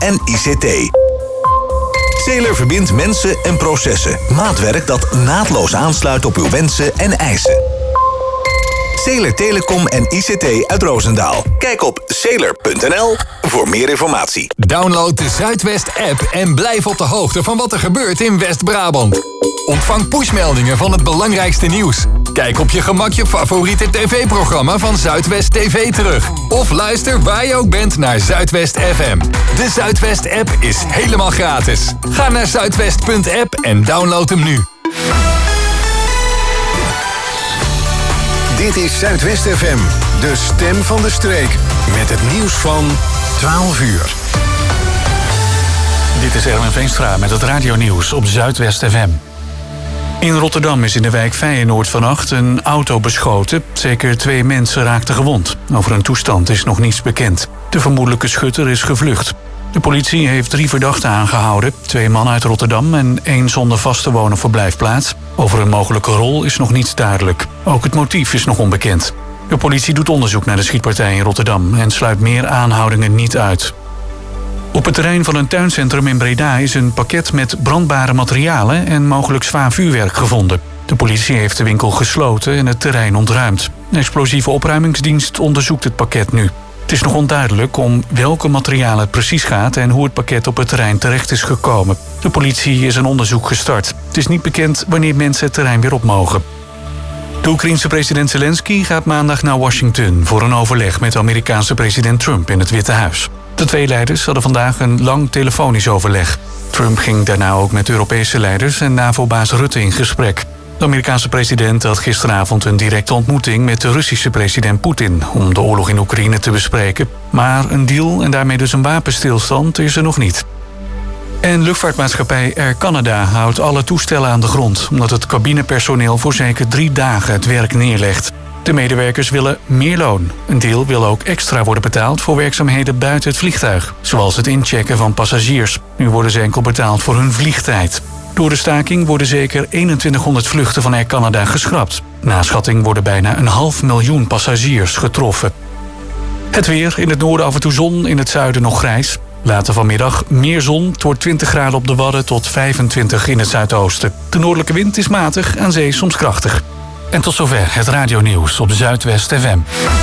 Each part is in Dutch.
en ICT. Sailor verbindt mensen en processen. Maatwerk dat naadloos aansluit op uw wensen en eisen. Sailor Telecom en ICT uit Roosendaal. Kijk op sailor.nl voor meer informatie. Download de Zuidwest-app en blijf op de hoogte van wat er gebeurt in West-Brabant. Ontvang pushmeldingen van het belangrijkste nieuws. Kijk op je gemak je favoriete tv-programma van Zuidwest TV terug. Of luister waar je ook bent naar Zuidwest FM. De Zuidwest-app is helemaal gratis. Ga naar zuidwest.app en download hem nu. Dit is Zuidwest FM, de stem van de streek. Met het nieuws van 12 uur. Dit is Erwin Veenstra met het radionieuws op Zuidwest FM. In Rotterdam is in de wijk Feyenoord vannacht een auto beschoten. Zeker 2 mensen raakten gewond. Over hun toestand is nog niets bekend. De vermoedelijke schutter is gevlucht. De politie heeft 3 verdachten aangehouden. 2 mannen uit Rotterdam en 1 zonder vaste woon- of verblijfplaats. Over een mogelijke rol is nog niets duidelijk. Ook het motief is nog onbekend. De politie doet onderzoek naar de schietpartij in Rotterdam en sluit meer aanhoudingen niet uit. Op het terrein van een tuincentrum in Breda is een pakket met brandbare materialen en mogelijk zwaar vuurwerk gevonden. De politie heeft de winkel gesloten en het terrein ontruimd. De explosieve opruimingsdienst onderzoekt het pakket nu. Het is nog onduidelijk om welke materialen het precies gaat en hoe het pakket op het terrein terecht is gekomen. De politie is een onderzoek gestart. Het is niet bekend wanneer mensen het terrein weer op mogen. De Oekraïense president Zelensky gaat maandag naar Washington voor een overleg met de Amerikaanse president Trump in het Witte Huis. De 2 leiders hadden vandaag een lang telefonisch overleg. Trump ging daarna ook met Europese leiders en NAVO-baas Rutte in gesprek. De Amerikaanse president had gisteravond een directe ontmoeting met de Russische president Poetin om de oorlog in Oekraïne te bespreken. Maar een deal en daarmee dus een wapenstilstand is er nog niet. En luchtvaartmaatschappij Air Canada houdt alle toestellen aan de grond, omdat het cabinepersoneel voor zeker 3 dagen het werk neerlegt. De medewerkers willen meer loon. Een deel wil ook extra worden betaald voor werkzaamheden buiten het vliegtuig, zoals het inchecken van passagiers. Nu worden ze enkel betaald voor hun vliegtijd. Door de staking worden zeker 2100 vluchten van Air Canada geschrapt. Na schatting worden bijna 500.000 passagiers getroffen. Het weer, in het noorden af en toe zon, in het zuiden nog grijs. Later vanmiddag meer zon, het wordt 20 graden op de Wadden tot 25 in het zuidoosten. De noordelijke wind is matig, aan zee soms krachtig. En tot zover het radionieuws op Zuidwest FM.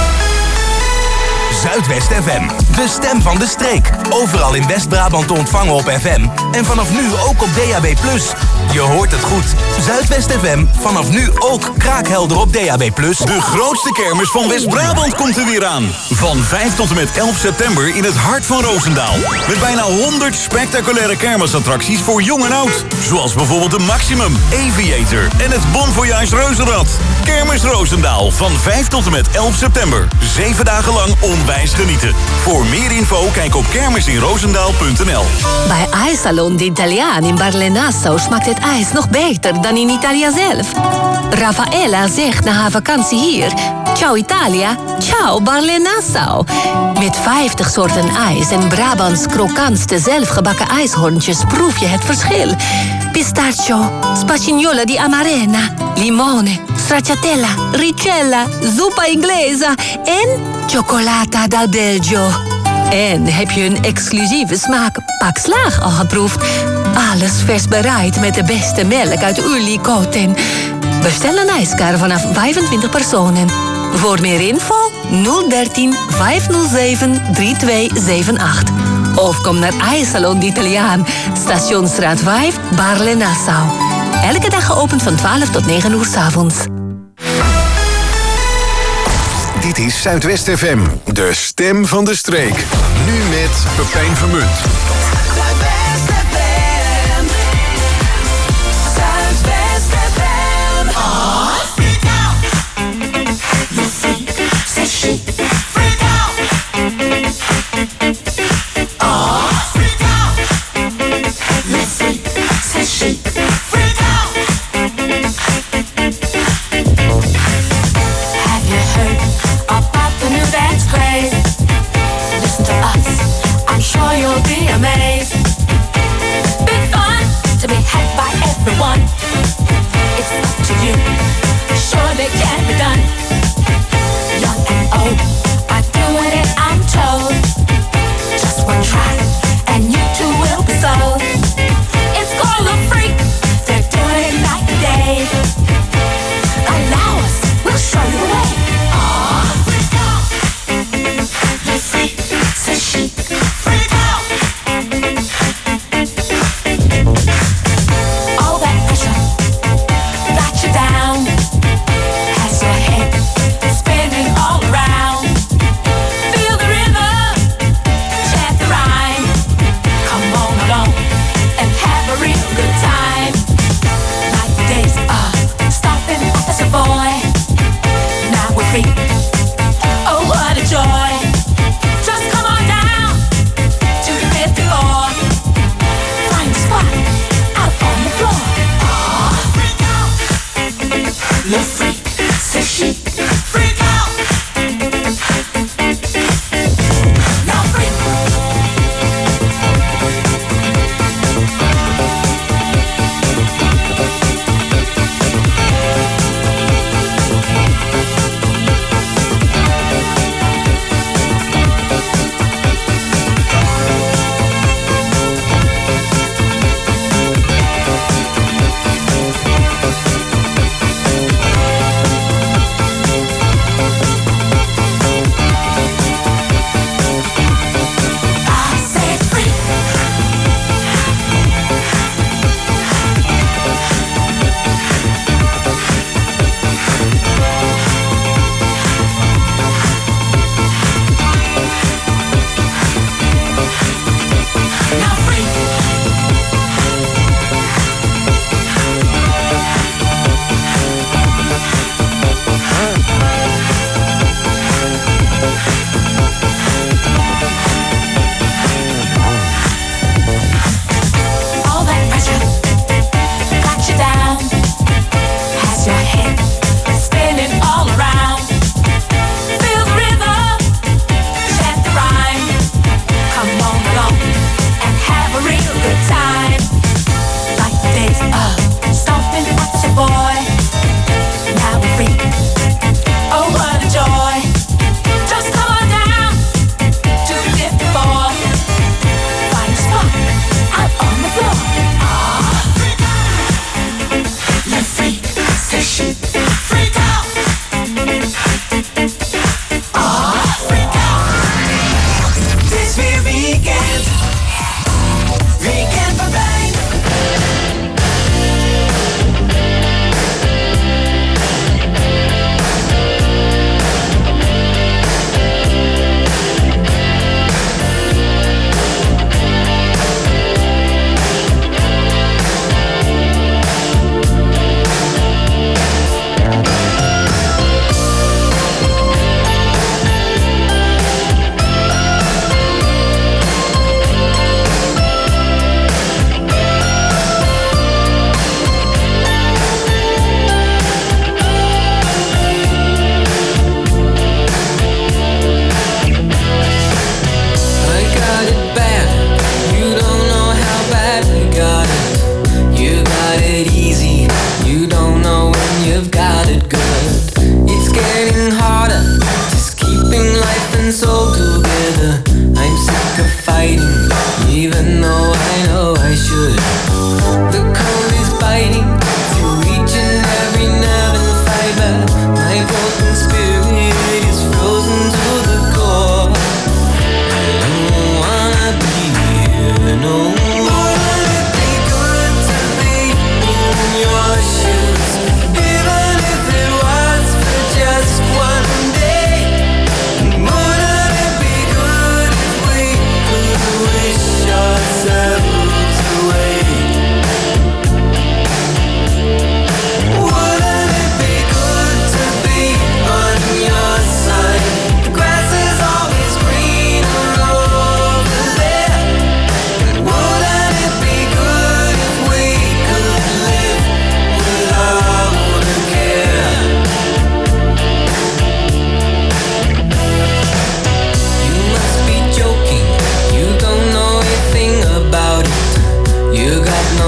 Zuidwest FM, de stem van de streek. Overal in West-Brabant te ontvangen op FM. En vanaf nu ook op DAB+. Je hoort het goed. Zuidwest FM, vanaf nu ook kraakhelder op DAB+. De grootste kermis van West-Brabant komt er weer aan. Van 5 tot en met 11 september in het hart van Roosendaal. Met bijna 100 spectaculaire kermisattracties voor jong en oud. Zoals bijvoorbeeld de Maximum, Aviator en het Bon Voyage Reuzenrad. Kermis Roosendaal van 5 tot en met 11 september. 7 dagen lang onwijs genieten. Voor meer info kijk op kermisinroosendaal.nl. Bij IJssalon de Italiaan in Barle-Nassau smaakt het ijs nog beter dan in Italië zelf. Raffaella zegt na haar vakantie hier: ciao Italia, ciao Barle-Nassau. Met 50 soorten ijs en Brabants krokantste zelfgebakken ijshorntjes proef je het verschil. Pistachio, spagnola di amarena, limone, stracciatella, ricella, zuppa inglesa en cioccolata dal Belgio. En heb je een exclusieve smaak Pak Slaag al geproefd? Alles vers bereid met de beste melk uit Ulikoten. Bestel een ijskar vanaf 25 personen. Voor meer info 013 507 3278. Of kom naar IJssalon d'Italiaan, Stationsstraat 5, Barle-Nassau. Elke dag geopend van 12 tot 9 uur 's avonds. Dit is Zuidwest FM, de stem van de streek. Nu met Pepijn Vermunt. Listen to us, I'm sure you'll be amazed.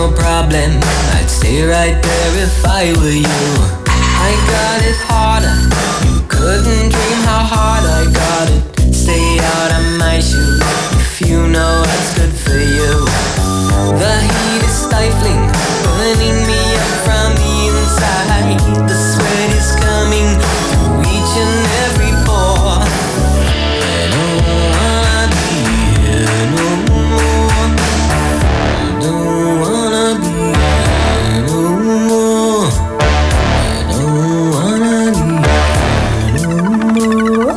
no problem. I'd stay right there if I were you. I got it harder. You couldn't dream how hard I got it. Stay out of my shoes if you know what's good for you. The heat is stifling, burning me up from the inside. The sweat is coming through each and every pore. I don't wanna be here no more. I don't wanna be here no more. I don't wanna be here no more.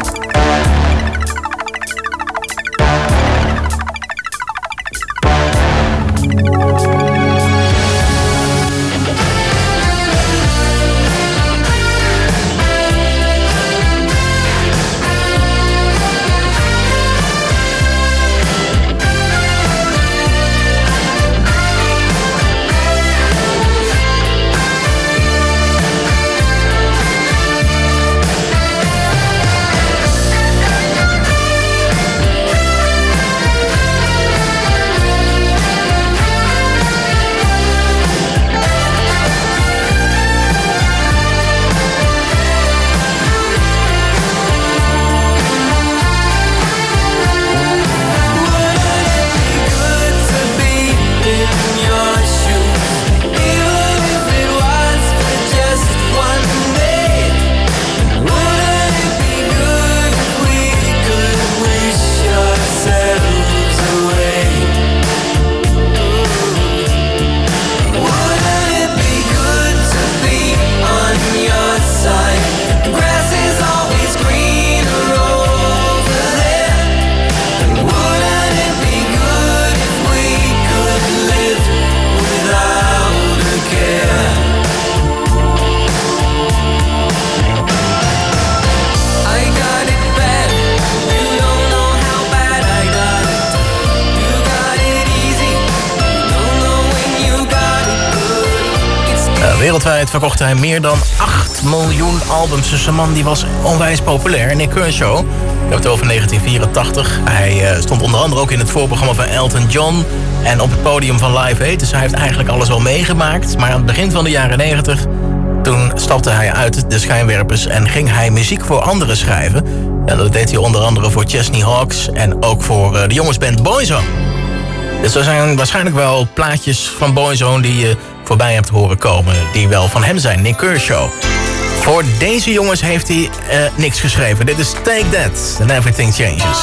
Wereldwijd verkocht hij meer dan 8 miljoen albums. Dus een man die was onwijs populair. Nick Kershaw, ik heb het over 1984. Hij stond onder andere ook in het voorprogramma van Elton John en op het podium van Live Aid. Dus hij heeft eigenlijk alles wel meegemaakt. Maar aan het begin van de jaren 90, toen stapte hij uit de schijnwerpers en ging hij muziek voor anderen schrijven. En dat deed hij onder andere voor Chesney Hawkes en ook voor de jongensband Boyzone. Dus er zijn waarschijnlijk wel plaatjes van Boyzone die je voorbij hebt horen komen, die wel van hem zijn, Nick Kershaw. Voor deze jongens heeft hij niks geschreven. Dit is Take That and Everything Changes.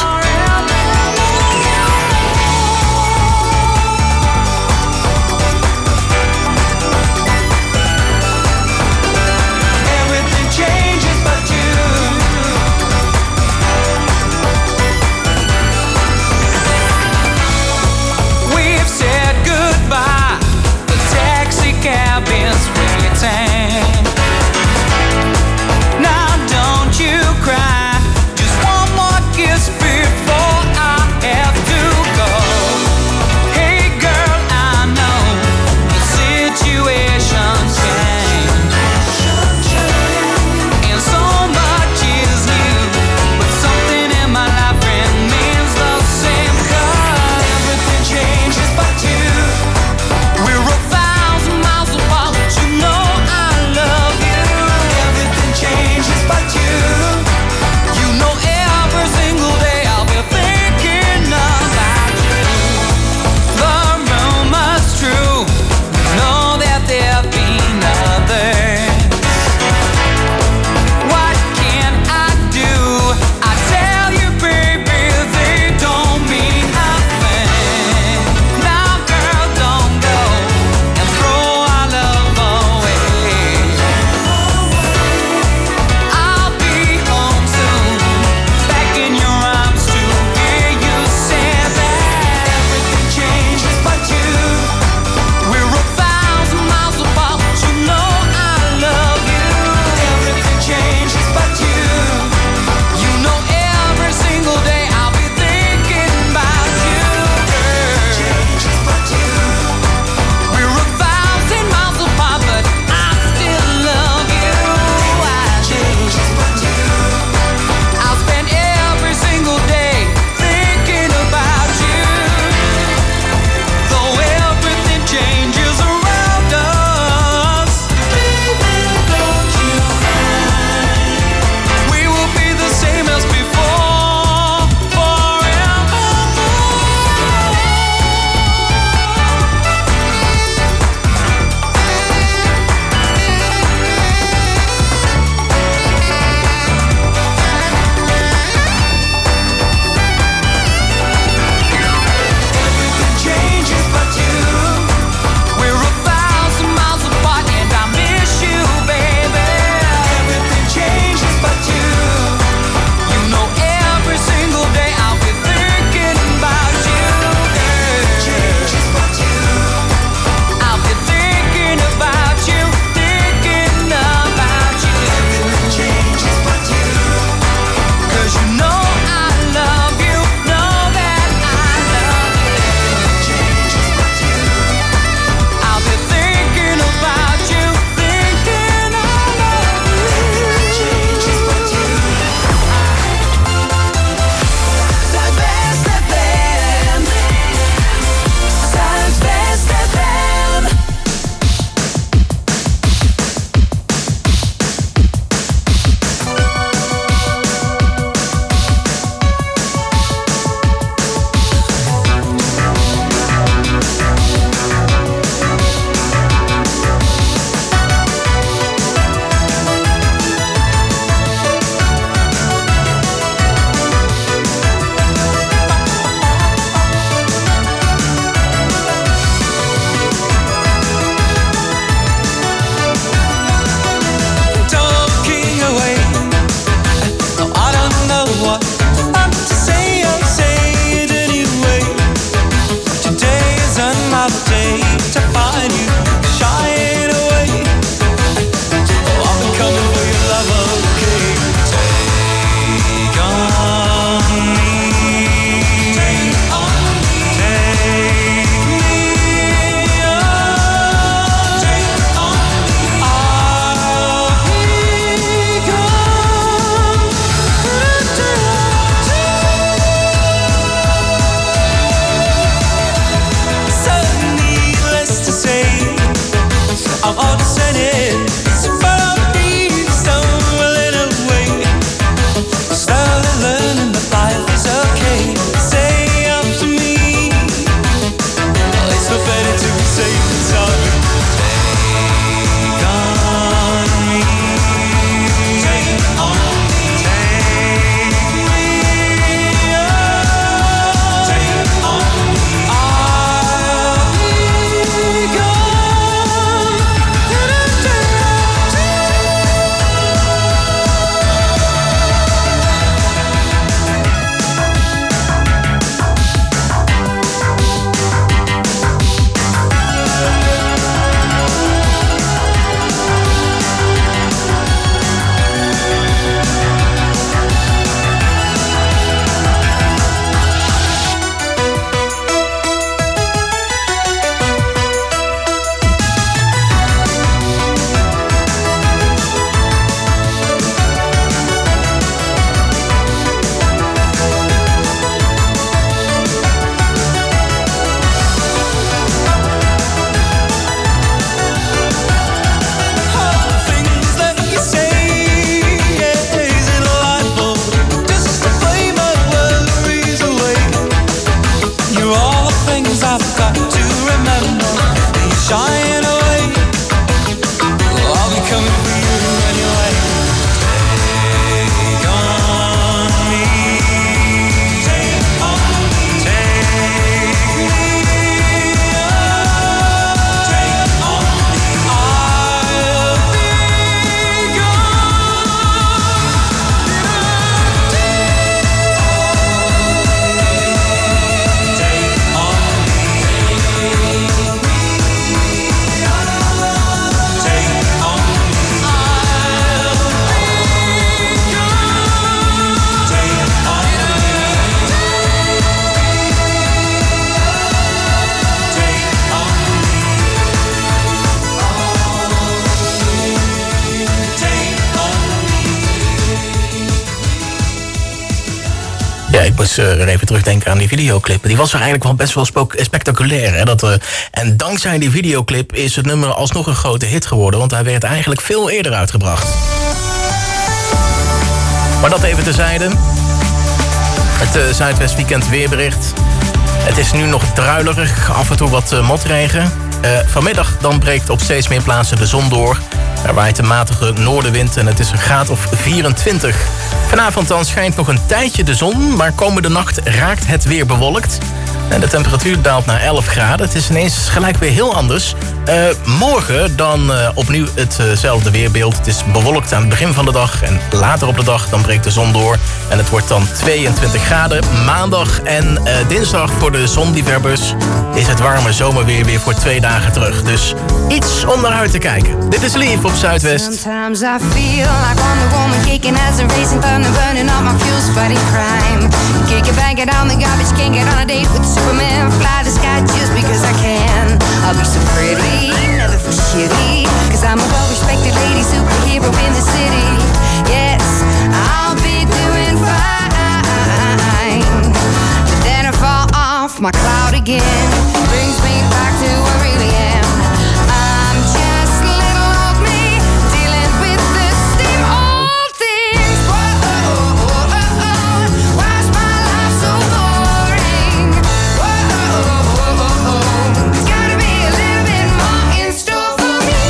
Now don't you cry, just one more kiss before eens weer even terugdenken aan die videoclip. Die was er eigenlijk wel best wel spectaculair. Hè? En dankzij die videoclip is het nummer alsnog een grote hit geworden. Want hij werd eigenlijk veel eerder uitgebracht. Maar dat even terzijde. Het Zuidwest Weekend weerbericht. Het is nu nog druilerig, af en toe wat motregen. Vanmiddag dan breekt op steeds meer plaatsen de zon door. Er waait een matige noordenwind en het is een graad of 24. Vanavond dan schijnt nog een tijdje de zon, maar komende nacht raakt het weer bewolkt. En de temperatuur daalt naar 11 graden. Het is ineens gelijk weer heel anders. Morgen dan opnieuw hetzelfde weerbeeld. Het is bewolkt aan het begin van de dag. En later op de dag dan breekt de zon door. En het wordt dan 22 graden. Maandag en dinsdag voor de zonliefhebbers is het warme zomerweer weer voor 2 dagen terug. Dus iets om naar uit te kijken. Dit is Lief op Zuidwest. Sometimes I feel like Wonder Woman kicking as a racing thunder, burning all my fuels, fighting crime. Kick it, bang it on the garbage, can't get on a date with Superman, fly the sky just because I can. I'll be so pretty, never feel shitty, cause I'm a well-respected lady superhero in the city. Yes, I'll be doing fine. But then I fall off my cloud again, brings me back to who I really am. I'm just little old me, dealing with the same old things. Whoa, why's my life so boring? Whoa, there's gotta be a little bit more in store for me.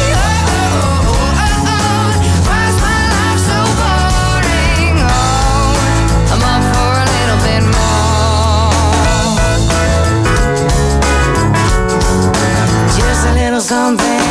Why's my life so boring? Oh, I'm up for a little bit more. Just a little something.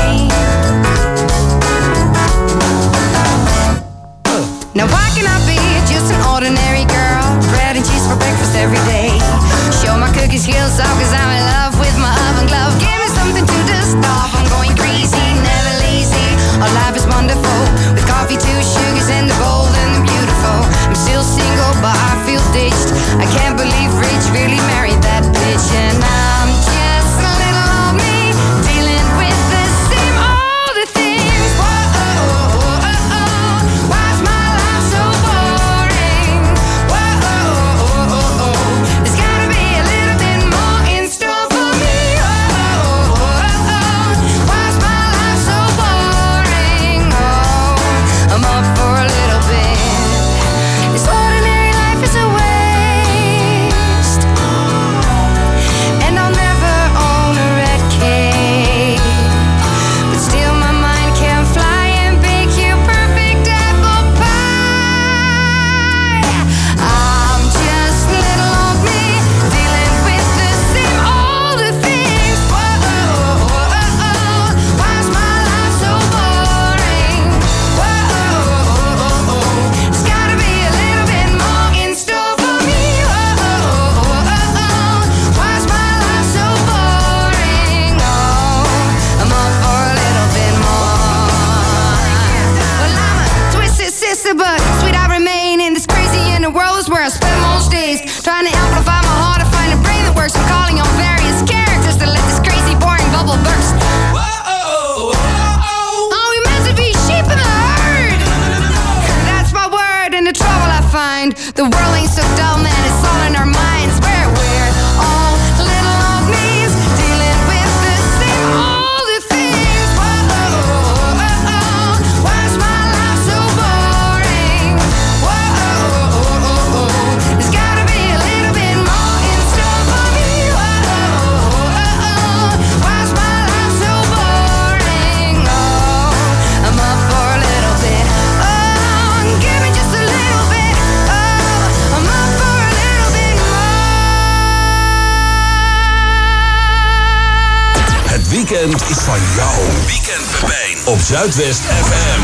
Now why can I be just an ordinary girl? Bread and cheese for breakfast every day. Show my cookie skills off cause I'm in love with my oven glove. Give me something to dust off. I'm going crazy, never lazy. Our life is wonderful with coffee, 2 sugars and the bold and the beautiful. I'm still single but I feel ditched. I can't believe Rich really married that bitch. And I'm just a little old me, dealing with the same old things. Whoa, why's my life so boring? Whoa, there's gotta be a little bit more in store for me. Why's my life so boring? Oh, I'm up for a little bit. This ordinary life is a waste, and I'll never own a red cape. But still my mind can fly and bake you perfect apple pie. I'm just little old me, dealing with the same old things. Whoa, why's my life so boring? Whoa, there's gotta be a little bit more in store for me. Why's my life so boring? Oh, I'm up for a little bit more. Well, I'm a twisted sister, but sweet I remain in this crazy inner world is where I spend most days. Trying to amplify my heart to find a brain that works. I'm calling on various characters to let this crazy, boring bubble burst. Are we meant to be sheep in the herd? That's my word and the trouble I find. The world ain't so dull, man, it's all in our minds. Where we're all little old me's, dealing with the same old things. Whoa, why's my life so boring? Whoa, there's gotta be a little bit more in store for me. Why's my life so boring? Oh, I'm up for a little bit. Oh, give me just a little bit. Oh, I'm up for a little bit more. Het weekend is van jou. Weekend Pepijn op Zuidwest FM.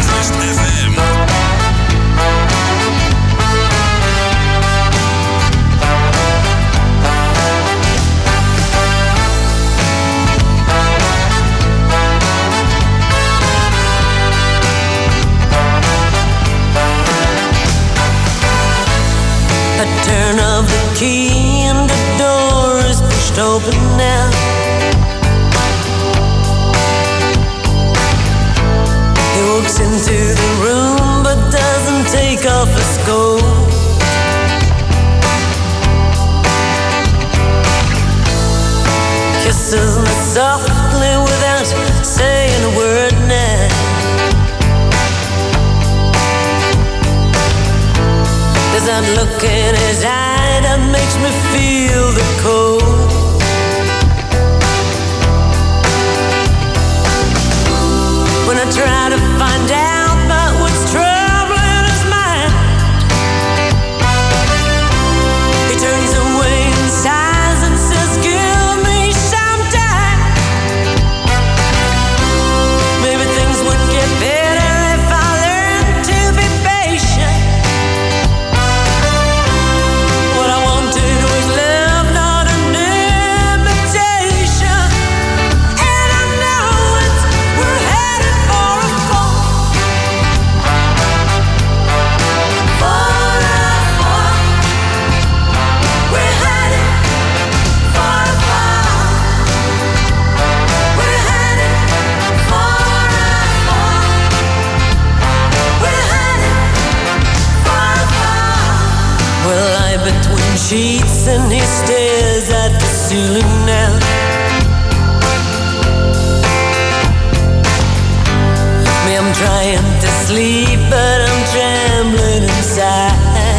A turn of the key and the door is pushed open now. He walks into the room but doesn't take off his coat. kisses me softly without saying a word now. There's that look in his eye that makes me feel the cold. When I try to find out about what's troubling his mind, he turns away and sighs and says, give me some time. Maybe things would get better if I learned to be patient. What I wanted was love, not an imitation. And I know we're headed for a fall. We're headed for a fall. We're headed for a fall. We're headed for a fall. We'll lie between sheets and he stares at the ceiling now. Me, I'm trying to sleep, but I'm trembling inside.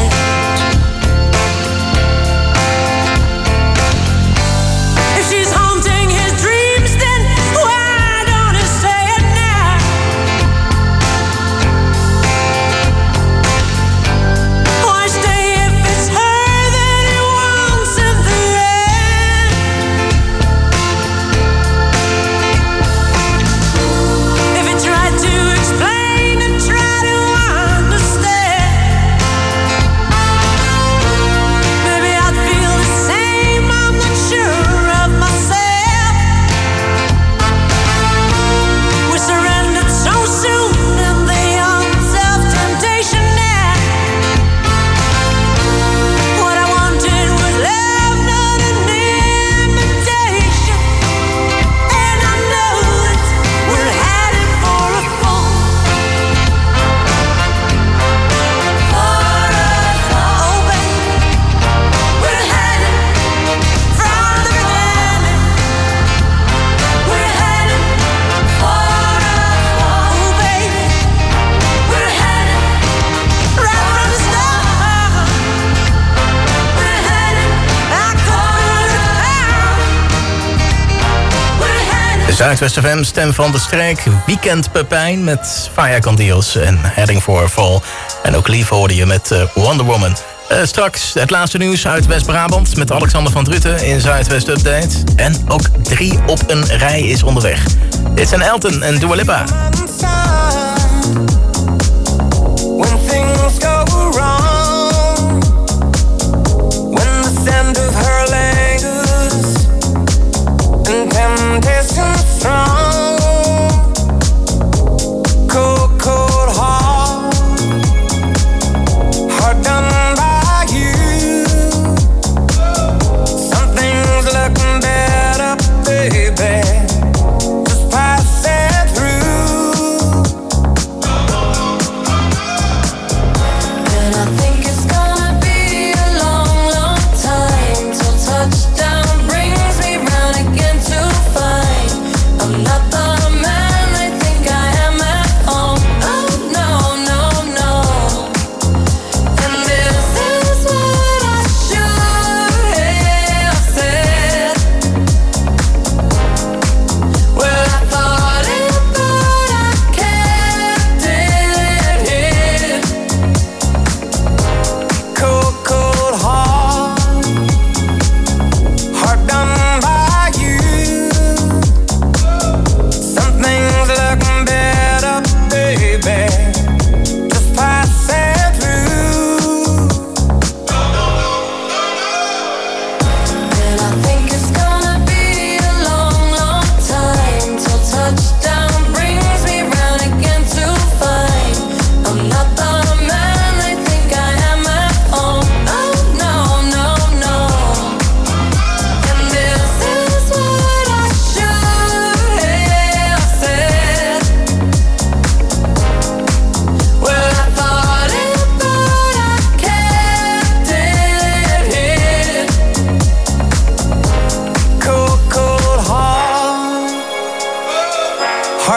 If she's haunting his dreams, then why don't he say it now? Why stay if it's her that he wants in the end? If he tried to explain and try to understand, maybe I'd feel the same. I'm not sure of myself. We surrendered so soon in the arms of temptation now. What I wanted was love, not an imitation. And I know that we're headed for a fall. Oh, baby, we're headed from the beginning. We're headed for a fall. Oh, baby, we're headed right from the start. We're headed back over the town. We're headed. Zuidwest FM, stem van de streek. Weekend Pepijn met Faya Candios en Heading for a Fall. En ook Lief hoorde je met Wonder Woman. Straks het laatste nieuws uit West-Brabant met Alexander van Druten in Zuidwest Update. En ook 3 op een rij is onderweg. Dit zijn Elton en Dua Lipa. When things go wrong, when the scent of her lingers and temptation strong, cold, cold heart, hard done by you. Something's looking better, baby. Just pass it through. And I think it's gonna be a long, long time till touchdown brings me round again to find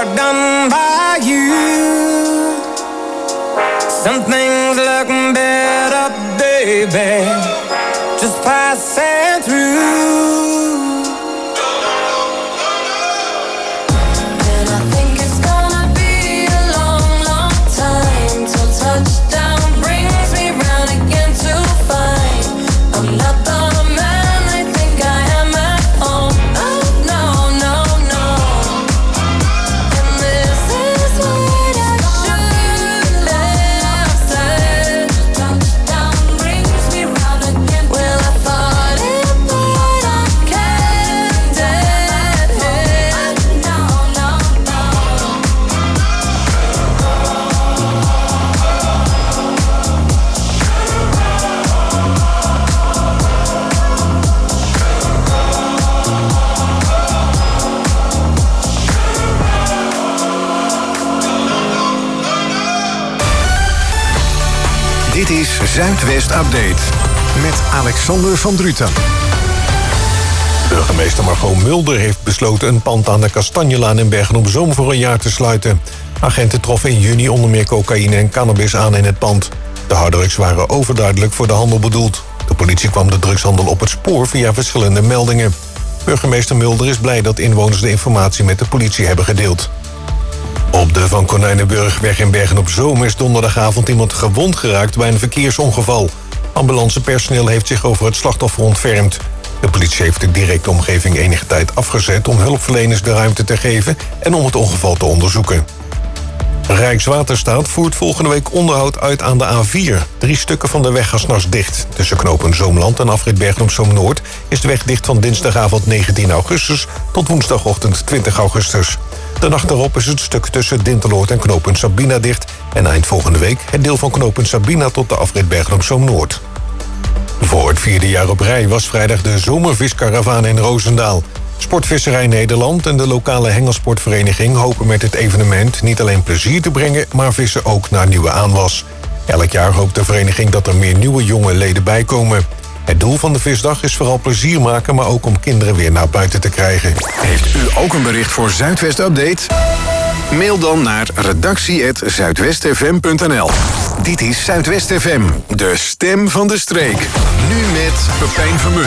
are done by you. Some things look better, baby, just passing through. Dit is Zuidwest Update met Alexander van Druten. Burgemeester Margot Mulder heeft besloten een pand aan de Kastanjelaan in Bergen-op-Zoom voor een jaar te sluiten. Agenten troffen in juni onder meer cocaïne en cannabis aan in het pand. De harddrugs waren overduidelijk voor de handel bedoeld. De politie kwam de drugshandel op het spoor via verschillende meldingen. Burgemeester Mulder is blij dat inwoners de informatie met de politie hebben gedeeld. Op de Van Konijnenburgweg in Bergen-op-Zoom is donderdagavond iemand gewond geraakt bij een verkeersongeval. Ambulancepersoneel heeft zich over het slachtoffer ontfermd. De politie heeft de directe omgeving enige tijd afgezet om hulpverleners de ruimte te geven en om het ongeval te onderzoeken. Rijkswaterstaat voert volgende week onderhoud uit aan de A4. 3 stukken van de weg gaan 's nachts dicht. Tussen knooppunt Zoomland en afrit Bergen-op-Zoom-Noord is de weg dicht van dinsdagavond 19 augustus tot woensdagochtend 20 augustus. De nacht daarop is het stuk tussen Dinteloord en knooppunt Sabina dicht en eind volgende week het deel van knooppunt Sabina tot de afrit Bergen-op-Zoom-Noord. Voor het 4e jaar op rij was vrijdag de zomerviskaravaan in Roosendaal. Sportvisserij Nederland en de lokale hengelsportvereniging hopen met dit evenement niet alleen plezier te brengen, maar vissen ook naar nieuwe aanwas. Elk jaar hoopt de vereniging dat er meer nieuwe jonge leden bijkomen. Het doel van de visdag is vooral plezier maken, maar ook om kinderen weer naar buiten te krijgen. Heeft u ook een bericht voor Zuidwest Update? Mail dan naar redactie@zuidwestfm.nl. Dit is Zuidwest FM, de stem van de streek. Nu met Pepijn Vermunt.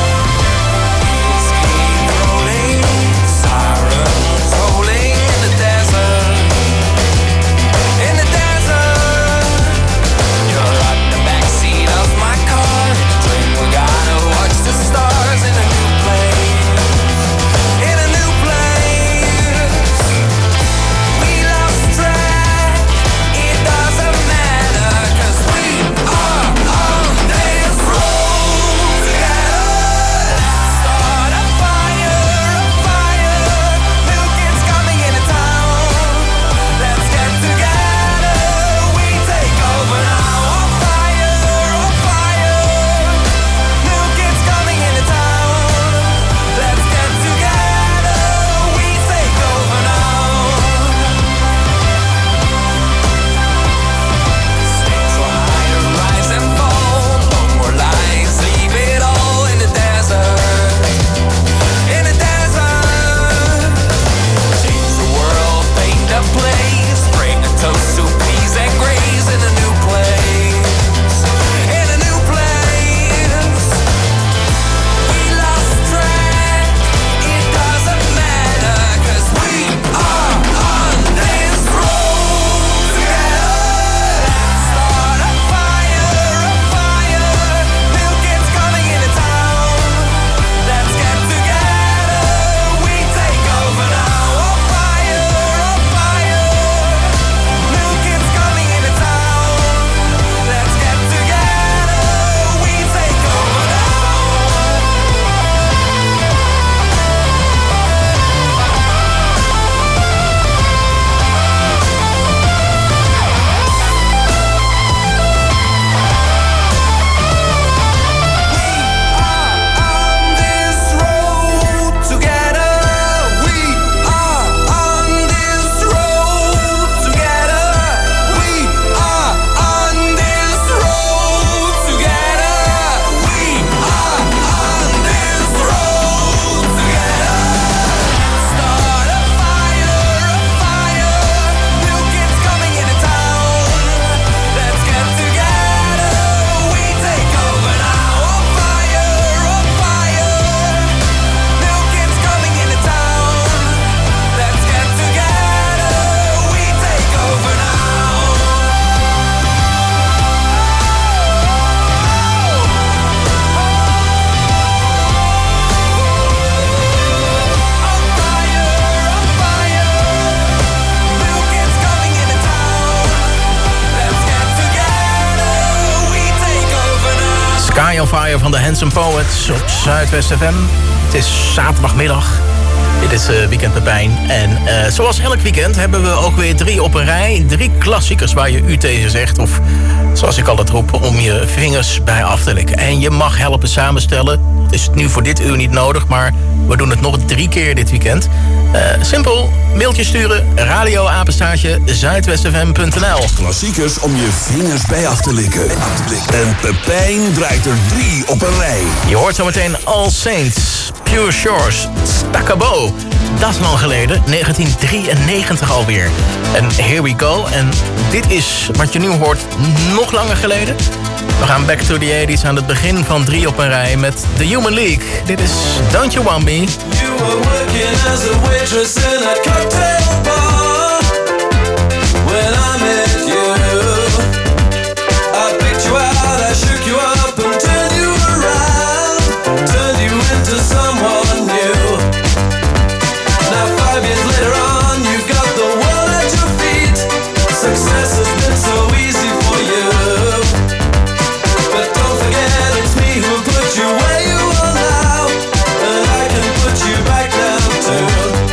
Rolling, sirens rolling in the Sky on Fire van de Handsome Poets op Zuidwest FM. Het is zaterdagmiddag. Dit is Weekend Pepijn. En zoals elk weekend hebben we ook weer 3 op een rij. 3 klassiekers waar je u tegen zegt. Of zoals ik altijd roep, om je vingers bij af te likken. En je mag helpen samenstellen. Het is nu voor dit uur niet nodig, maar we doen het nog 3 keer dit weekend. Simpel, mailtje sturen, radioapenstaartje, zuidwestfm.nl. Klassiekers om je vingers bij af te likken. En Pepijn draait er 3 op een rij. Je hoort zometeen All Saints, Pure Shores, Staccabo. Dat is lang geleden, 1993 alweer. En Here We Go. En dit is wat je nu hoort nog langer geleden. We gaan back to the 80s aan het begin van 3 op een rij met The Human League. Dit is Don't You Want Me. You were working as a waitress in a cocktail bar. When I met you, I picked you out, I shook you up and turned you around. Turned you into someone new. Now 5 years later on, you've got the world at your feet. Success has been so easy for you. But don't forget it's me who put you where you are now. And I can put you back down too.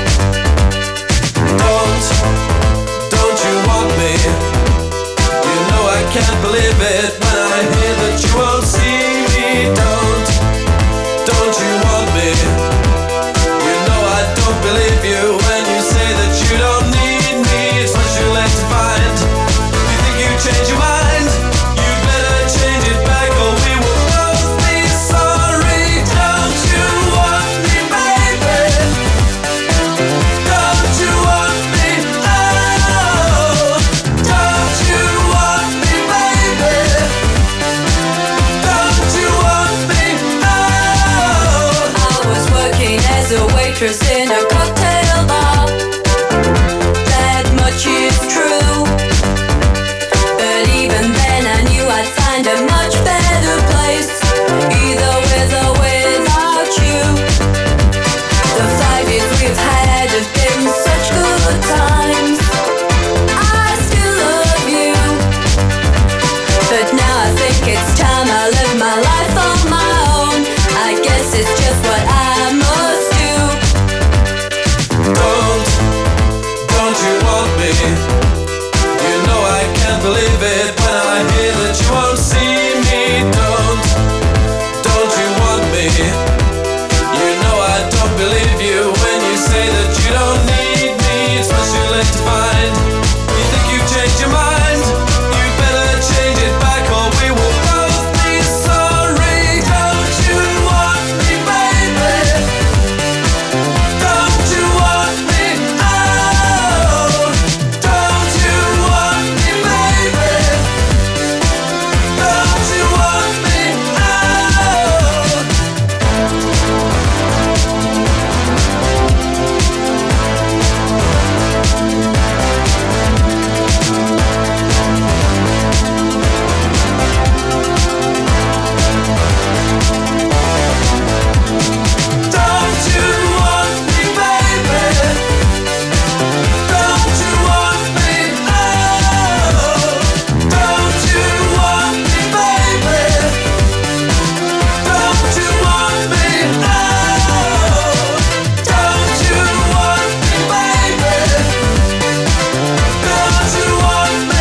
Don't you want me? You know I can't believe it when I hear that you won't see me. Don't you want me? You know I don't believe you when you say that you don't need me. It's much too late to find. You think you change your mind? You better change it back or we will both be sorry. Don't you want me, baby? Don't you want me? Oh, don't you want me, baby? Don't you want me? Oh. I was working as a waitress in a cocktail bar. That much is true. But even then I knew I'd find a much better place, either with or without you. The 5 years we've had have been such good times. I still love you, but now I think it's time I live my life on my own. I guess it's just what I must do. Don't you want me? You know I can't believe it when I hear that you won't see me. Don't you want me? You know I don't believe you when you say that you don't need me. It's much too late to find. You think you've changed your mind? You better change it back or we will both be sorry. Don't you want me, baby? Don't you want me? Oh, don't you want me, baby? Don't you want me? Oh. Don't you want me, baby? Don't you want me? Oh, don't you want me, baby? Don't you want me? Oh, don't you want me, baby? Don't you want me?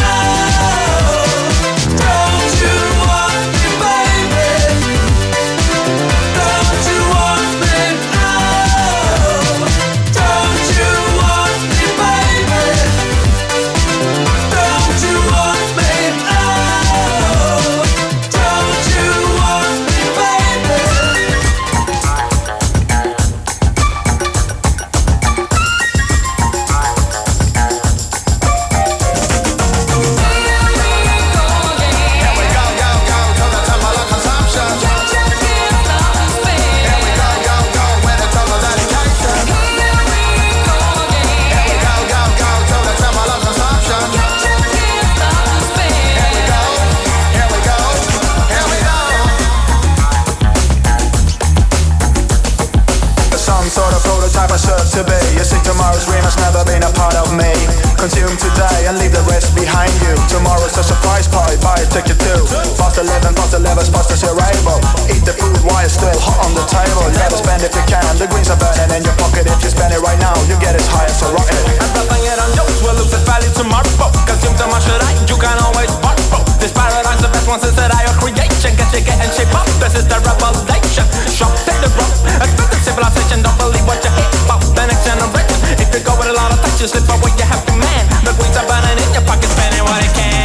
Oh, don't you want me, baby? Don't you want me? Oh, don't you want me, baby? Don't you want me? Oh, don't you want me, Some sort of prototype I serve to be. You see tomorrow's dream has never been a part of me. Consume today and leave the rest behind you. Tomorrow's a surprise party, buy a ticket too. Past 11, past the levels, past the table. You gotta spend if you can. The greens are burning in your pocket. If you spend it right now, you get as high as a rocket. Everything it on jokes will lose its value tomorrow. Consume too much tonight, you can always borrow. This paradigm's the best one since that I creation. Get you getting shape up, this is the revelation. Shock, take the rope, expect the civilization. Don't believe what you hate about the next generation. If you go with a lot of touch, you slip up where you have to man. The greens are burning in your pocket, spending what it can.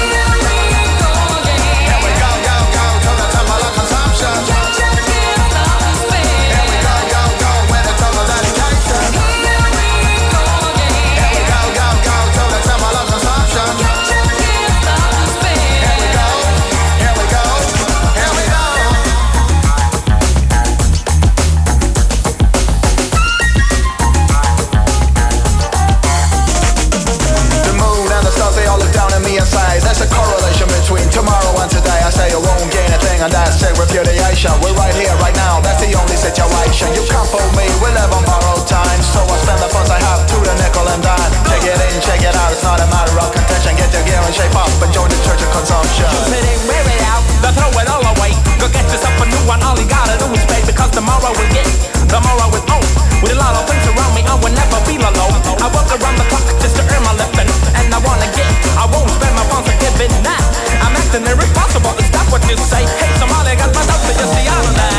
There's a correlation between tomorrow and today. I say you won't gain a thing, and that's it, repudiation. We're right here, right now, that's the only situation. You can't fool me, we live on borrowed time. So I spend the funds I have to the nickel and dime. Check it in, check it out, it's not a matter of contention. Get your gear and shape up and join the church of consumption. Use it and wear it out, then throw it all away. Go get yourself a new one, all you gotta do is pay. Because tomorrow we get, tomorrow is on. With a lot of things around me, I will never feel alone. I work around the clock just to earn my living. And I wanna get, I won't spend my funds to give it that. I'm acting irresponsible, is that what you say? Hey, somebody got my dope, so just the honor that.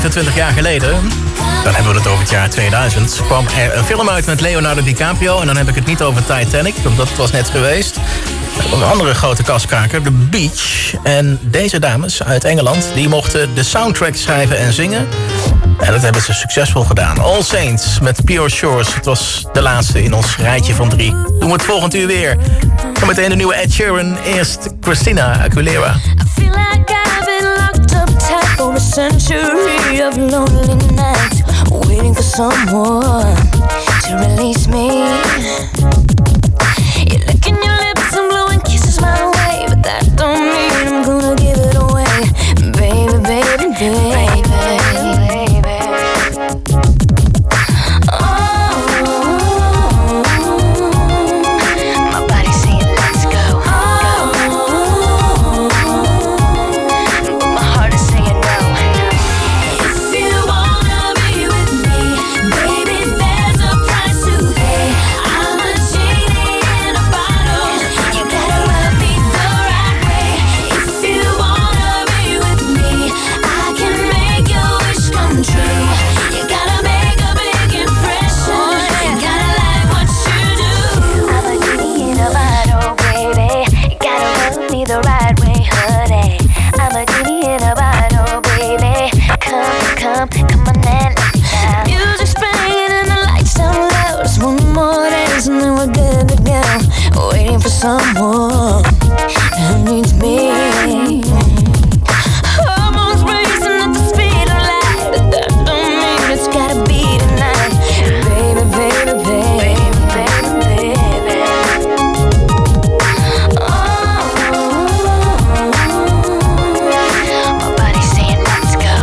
25 jaar geleden, dan hebben we het over het jaar 2000... kwam er een film uit met Leonardo DiCaprio. En dan heb ik het niet over Titanic, want dat was net geweest. Een andere grote kaskraker, The Beach. En deze dames uit Engeland, die mochten de soundtrack schrijven en zingen. En dat hebben ze succesvol gedaan. All Saints met Pure Shores. Het was de laatste in ons rijtje van 3. Doen we het volgend uur weer. Zometeen de nieuwe Ed Sheeran. Eerst Christina Aguilera. I feel like I've been locked up tight for a century of lonely nights, waiting for someone to release me. You're licking your lips and blowing kisses my way, but that don't mean I'm gonna give it away. Baby, baby, baby, baby. Oh, my body's saying let's go. But my heart is saying no. If you wanna be with me, baby, there's a price to pay. I'm a genie in a bottle. You gotta love me the right way. If you wanna be with me, I can make your wish come true. You gotta make a big impression. You gotta like what you do. I'm a genie in a bottle, baby. You gotta love me the right way, honey. I'm a genie in a bottle, baby. Come on and now. Music's playing and the lights down low. Just one more dance and then we're good to go. Waiting for someone who needs me. Hormones racing at the speed of light, but that don't mean it's gotta be tonight. Baby, baby, baby, baby, baby. Oh, my body's saying let's go.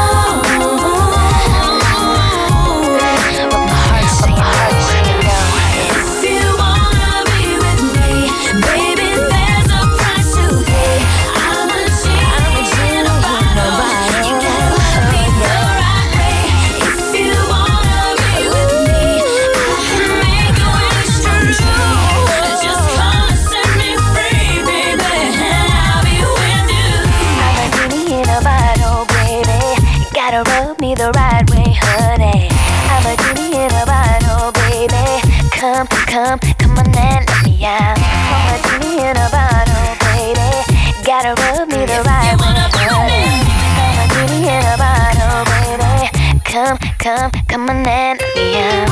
But my heart's saying no. If you wanna be with me, baby, there's a price to pay. I'm a genie in a bottle. You gotta love me the right way. If you wanna be with me, I can make your wish come true. Just come and set me free, baby, and I'll be with you. I'm a genie in a bottle, baby. You gotta rub me the right way, honey. I'm a genie in a bottle, baby. Come on and let me out. I'm a genie in a bottle, baby. Gotta rub me the right way, honey. I'm a genie in a bottle, baby. Come on and let me out.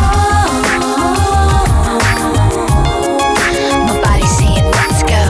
My body's saying let's go,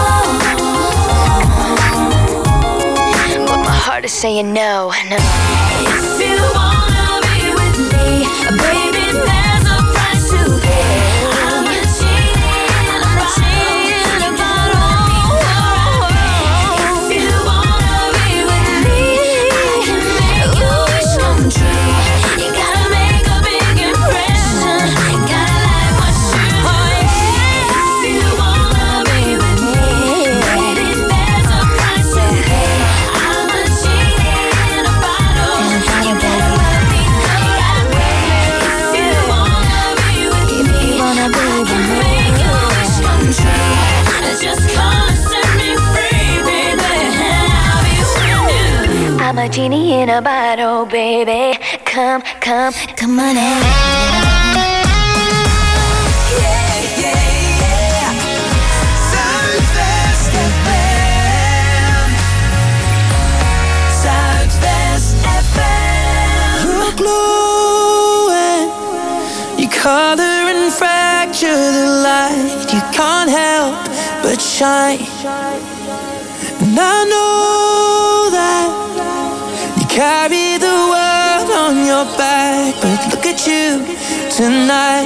but my heart is saying no, no. If you wanna be with me, baby, there's a price to pay. I'm a genie in a bottle. If you wanna be with me, I can make your wish come true. You gotta make a big impression. You gotta like what you do. If you wanna be with me, baby, there's a price to pay. I'm a genie in a bottle. You gotta love me the right way. If you wanna be with me, I can make your wish come true. Just come and set me free, baby, and I'll be with you. I'm a genie in a bottle, baby. Come on in. Zuidwest FM. You're glowing. You color and fracture the light. You can't help but shine. And I know that you carry the world on your back, but look at you tonight.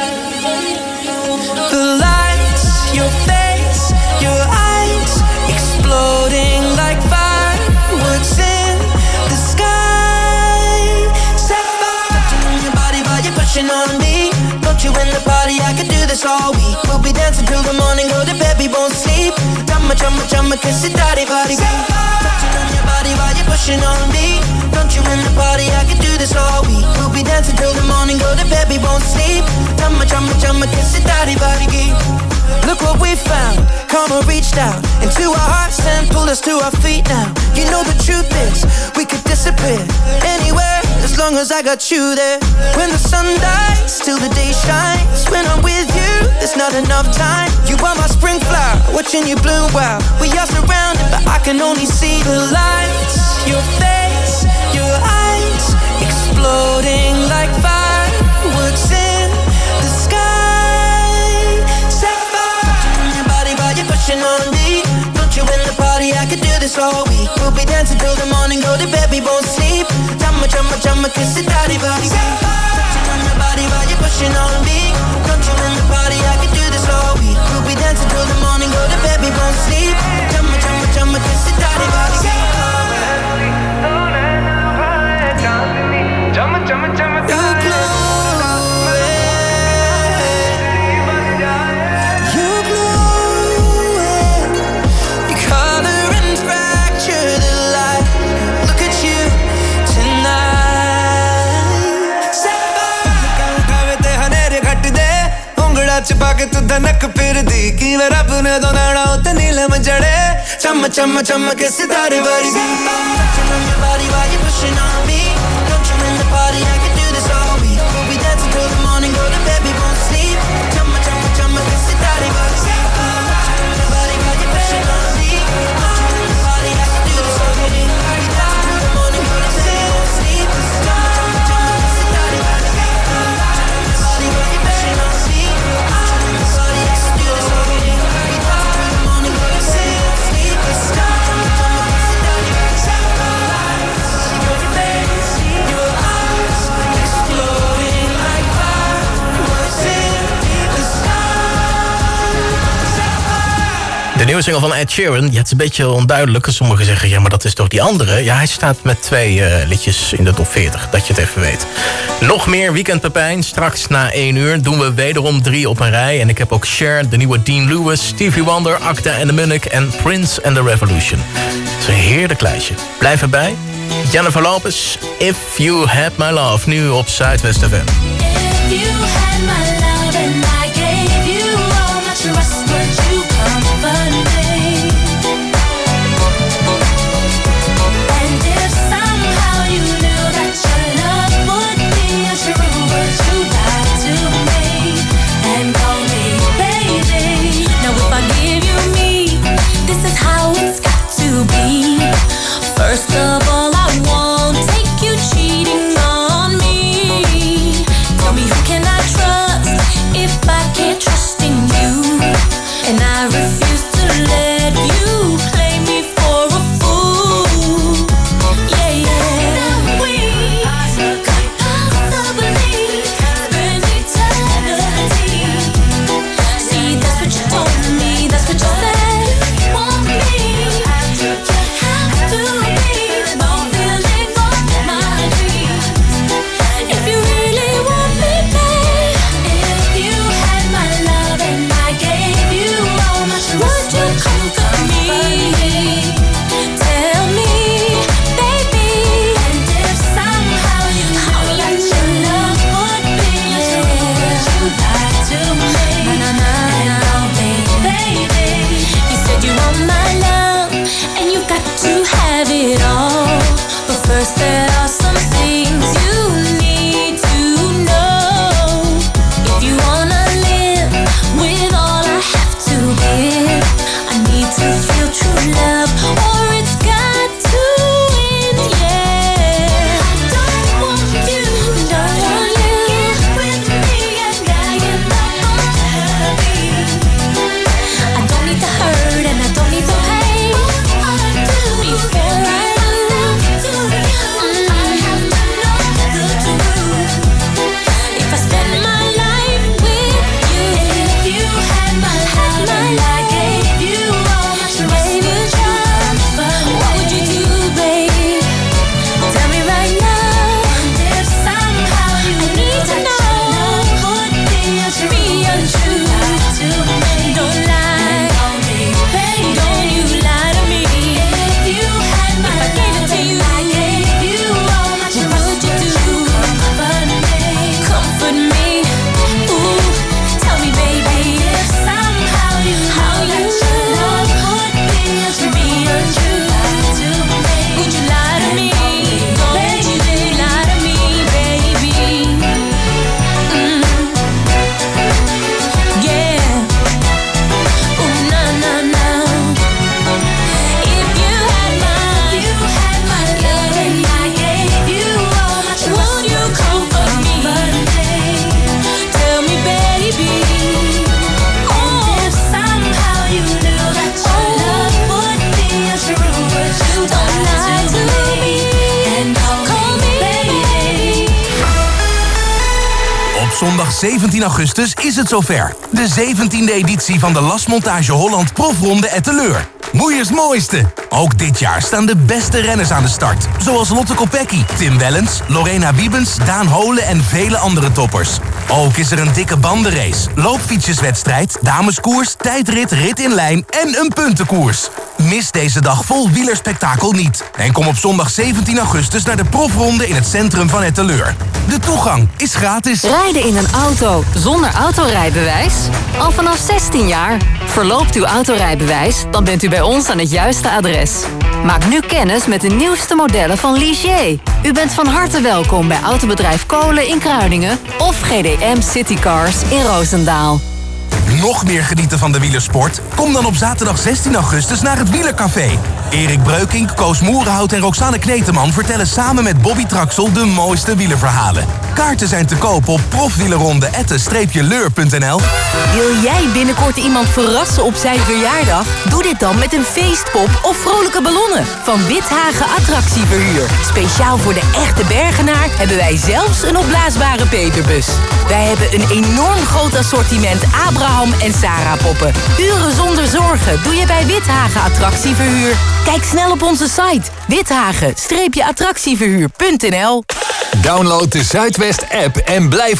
The lights, your face, your eyes, exploding like fireworks in the sky. Set fire on your body while you're pushing on me. Don't you in the party, I could do this all week. We'll be dancing till the morning, go to bed, we won't sleep. Chumma, kiss it, daddy, body. Touching on your body while you're pushing on me. Don't you in the party, I could do this all week. We'll be dancing till the morning, go to bed, we won't sleep. Chumma, kiss it, daddy, body. Look what we found. Karma reached out into our hearts and pulled us to our feet now. You know the truth is, we could disappear anywhere as long as I got you there. When the sun dies, till the day shines. When I'm with you, there's not enough time. You are my spring flower, watching you bloom wild. We are surrounded, but I can only see the lights. Your face, your eyes, exploding like fireworks in the sky. Sapphire, touching your body while you're pushing on me. Don't you in the party, I could do this all week. We'll be dancing till the morning, go to bed, we won't sleep. Chama, chama, chama, kiss it, daddy, body. Touching on your body while you're pushing on me. Don't you in the party, I could do this all week. We'll be dancing till the morning, go to bed, we won't sleep. Chama, chama, chama, kiss it, daddy, body. छुपा के तू धनक फिर दी कि वे रब ने दो नाड़ा उते नीलम जड़े चम चम चम के सितारे वर्गी touching on your body while you're pushing on me. Don't you in the party, I can do this all week. We'll be dancing till the morning, go to bed, we won't sleep. Chum chum chum के सितारे वर्गी touching on your body while you're pushing on me. Don't you in the party, I can do this all week. We'll be dancing till the morning, go to bed, we won't sleep. Chum chum के सितारे वर्गी touching on your body while you're pushing on me. De nieuwe single van Ed Sheeran, ja, het is een beetje onduidelijk. Sommigen zeggen, ja, maar dat is toch die andere? Ja, hij staat met 2 liedjes in de top 40, dat je het even weet. Nog meer Weekend Pepijn. Straks na 1 uur doen we wederom 3 op een rij. En ik heb ook Cher, de nieuwe Dean Lewis, Stevie Wonder, Acta and the Munich en Prince and the Revolution. Het is een heerlijk lijstje. Blijf erbij. Jennifer Lopez, If You Had My Love, nu op Zuidwest FM. If you had my love and I gave you all my trust, would you comfort me? And if somehow you knew that your love would be untrue, would you lie to me and call me baby? Now if I give you me, this is how it's got to be. First of all, I won't take you cheating on me. Tell me who can I trust? Op zondag 17 augustus is het zover. De 17e editie van de Lasmontage Holland Profronde Etteleur. Moeiers mooiste. Ook dit jaar staan de beste renners aan de start. Zoals Lotte Kopecky, Tim Wellens, Lorena Wiebens, Daan Holen en vele andere toppers. Ook is er een dikke bandenrace, loopfietsjeswedstrijd, dameskoers, tijdrit, rit in lijn en een puntenkoers. Mis deze dag vol wielerspektakel niet. En kom op zondag 17 augustus naar de profronde in het centrum van Etteleur. De toegang is gratis. Rijden in een auto zonder autorijbewijs? Al vanaf 16 jaar. Verloopt uw autorijbewijs, dan bent u bij ons aan het juiste adres. Maak nu kennis met de nieuwste modellen van Ligier. U bent van harte welkom bij Autobedrijf Kolen in Kruiningen of GDM Citycars in Roosendaal. Nog meer genieten van de wielersport? Kom dan op zaterdag 16 augustus naar het Wielercafé. Erik Breukink, Koos Moerenhout en Roxanne Kneteman vertellen samen met Bobby Traxel de mooiste wielerverhalen. Kaarten zijn te koop op profwielerronde@-leur.nl. Wil jij binnenkort iemand verrassen op zijn verjaardag? Doe dit dan met een feestpop of vrolijke ballonnen van Withagen Attractieverhuur. Speciaal voor de echte Bergenaar hebben wij zelfs een opblaasbare peperbus. Wij hebben een enorm groot assortiment Abraham en Sarah poppen. Uren zonder zorgen doe je bij Withagen Attractieverhuur. Kijk snel op onze site withagen-attractieverhuur.nl. Download de Zuidwest app en blijf